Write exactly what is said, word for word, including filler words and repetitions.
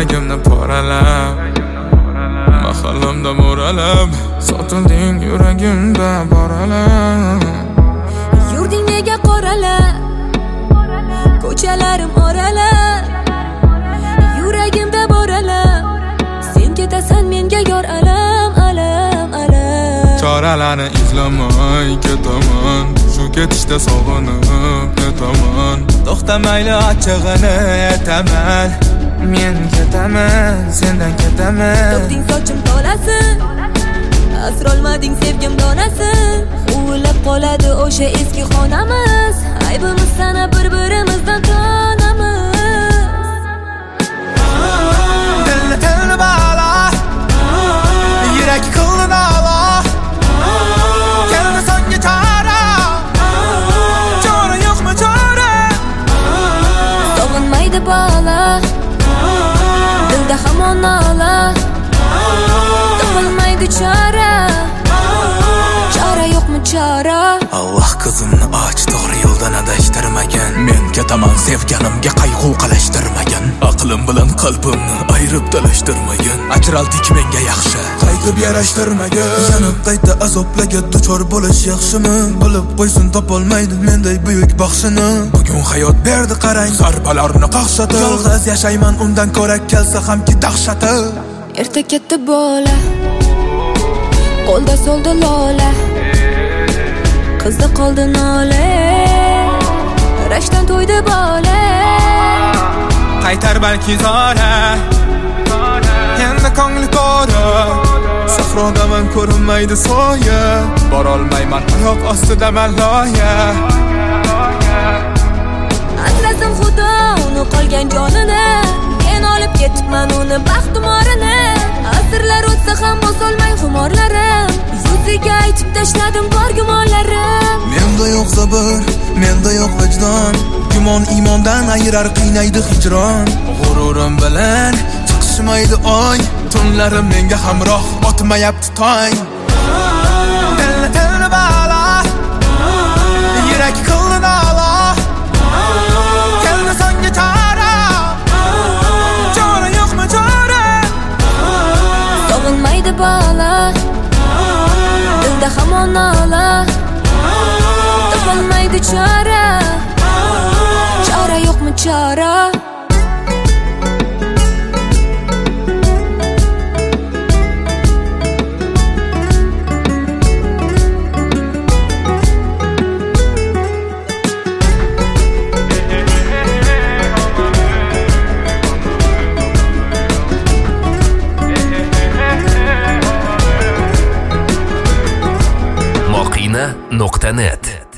yuragimni poralab, mahallamda mo'ralab, sotilding yuragimda boralab. Yurding nega qoralab, ko'chalarim oralab, yuragimda boralab, sen ketasan menga yor alam, alam, alam. Choralarni izlamay ketaman, shu ketishda sog'inib ketaman. To'xtamayli achchig'ini aytaman, men ketaman, sendan ketaman. To'kding sochim tolasi, asrolmading sevgim donasi. Huvillab qoladi o'sha eski xonamiz, aybimiz sana bir-birimizdan tonamiz. Dilni tilni bala, yurak qildi nala, keldi songa chora, chora yo'qmi chora? Sog'inmaydi bola, dilda hamon nola, topilmaydi chora, chora yo'qmi chora? Alloh qizimni och, to'g'ri yo'ldan adashtirmagan. Men ketaman sevganimga qayg'u qalashtirmagan. Aqlim bilan qalbimni ayirib talashtirmagan. Ajraldik menga yaxshi, qaytib yarashtirmagan. Yanib qayta azoblarga duchor bo'lish yaxshimi? Bilib qo'ysin topolmaydi menday buyuk baxshini. Bugun hayot berdi qarang, zarbalarni qaqshati. Yolg'iz yashayman undan ko'ra kelsa hamki dahshati. Erta ketdi bola, qo'lda soldi lola, qizda qoldi nola, rashkdan to'ydi bola. Qaytar balki zora, endi ko'ngli ko'ra. Sahrodaman ko'rinmaydi soya, borolmayman oyoq ostidaman loya. Asrasin xudo uni qolgan jonini, men olib ketibman uni baxtimorini. Asrlar o'tsa ham bosolmay xumorlarim, yuziga aytib tashladim bor gumonlarim. Menda yo'q sabr, menda yo'q vijdon, gumon imondan ayirar qiynaydi hijron. G'ururim bilan chiqishmaydi oy, tunlarim menga hamroh otmayapti tong. Dilni tilni bala, yurak qildi nala, keldi songa chora, chora yo'qmi chora? Sog'inmaydi bola, dilda hamon nola, topilmaydi chora, chora yo'qmi chora? moqina nuqta net